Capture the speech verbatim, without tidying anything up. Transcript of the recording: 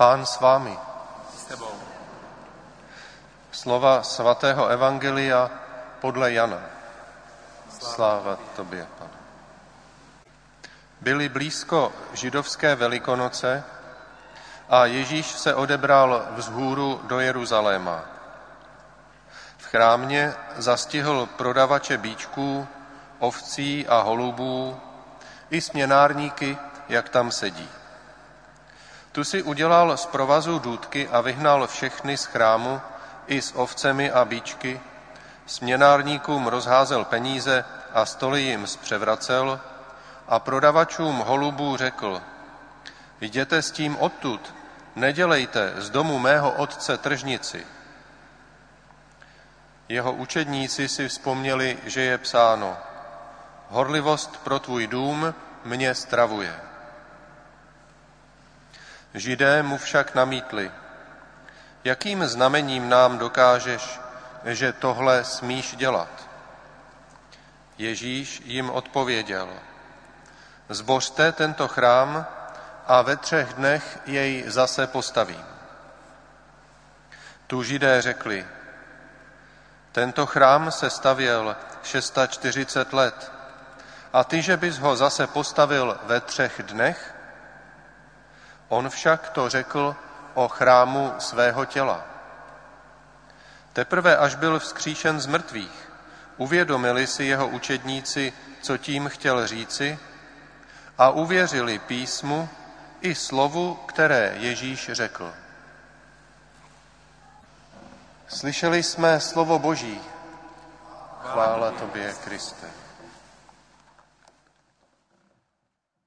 Pán s vámi. S tebou. Slova svatého evangelia podle Jana. Sláva tobě, Pane. Byly blízko židovské Velikonoce a Ježíš se odebral vzhůru do Jeruzaléma. V chrámě zastihl prodavače bíčků, ovcí a holubů i směnárníky, jak tam sedí. Tu si udělal z provazu důtky a vyhnal všechny z chrámu i s ovcemi a bíčky. Směnárníkům rozházel peníze a stoly jim zpřevracel a prodavačům holubů řekl: Jděte s tím odtud, nedělejte z domu mého otce tržnici. Jeho učedníci si vzpomněli, že je psáno: Horlivost pro tvůj dům mě stravuje. Židé mu však namítli: Jakým znamením nám dokážeš, že tohle smíš dělat? Ježíš jim odpověděl: Zbořte tento chrám a ve třech dnech jej zase postavím. Tu Židé řekli: Tento chrám se stavěl čtyřicet šest let a ty, že bys ho zase postavil ve třech dnech? On však to řekl o chrámu svého těla. Teprve až byl vzkříšen z mrtvých, uvědomili si jeho učedníci, co tím chtěl říci, a uvěřili písmu i slovu, které Ježíš řekl. Slyšeli jsme slovo Boží. Chvála tobě, Kriste.